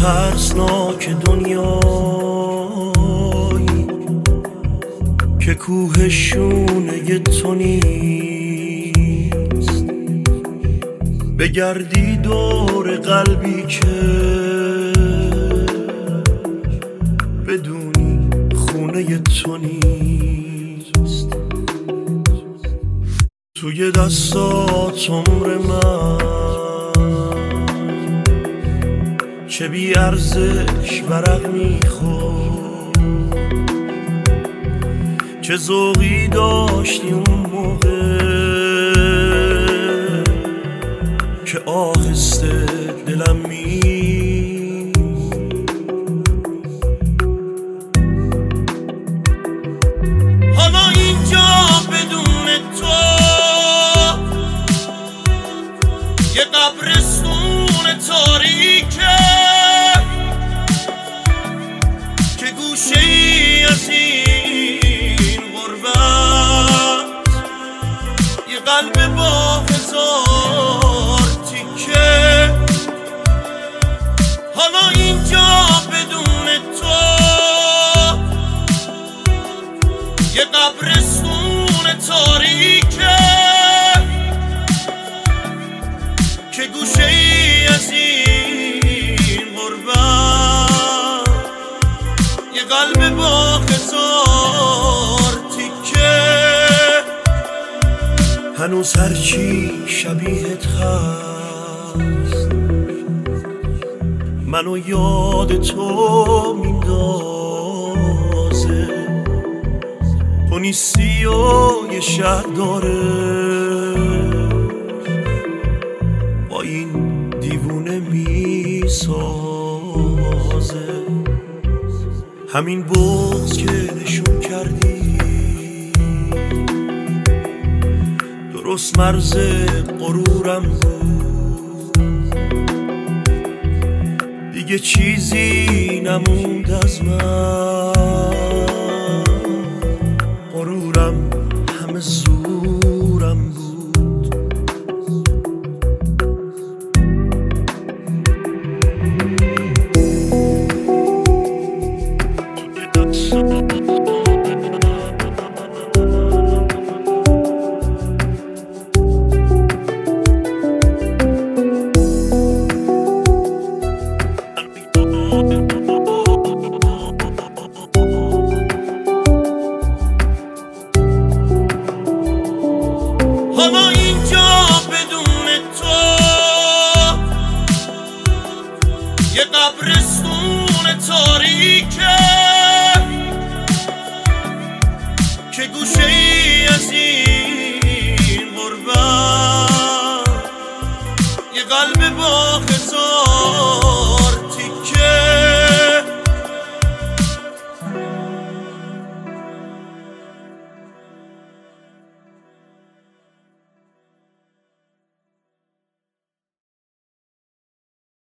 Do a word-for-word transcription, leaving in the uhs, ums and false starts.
ترسناک دنیایی که کوه شونه تو نیست، بگردی دور قلبی که بدونی خونه تو نیست. توی دستات عمر من چه بی ارزش ورق میخورد، چه ذوقی داشتی اون موقع که آهسته دلم می حالا اینجا بدون تو یه قبرستون تاریکه که گوشه ای از این غربت یه قلب با هزار تیکه. حالا اینجا بدون تو یه قبرستون تاریکه که گوشه ای از این غربت یه قلب با هزار تیکه. هنوز هرچی شبیهت هست منو یاد تو میندازه، تو نیستی و یه شهر داره با این دیوونه میسازه. همین بغض که نشون کردی درست مرز غرورم بود، دیگه چیزی نموند از من، غرورم همه زورم بود. حالا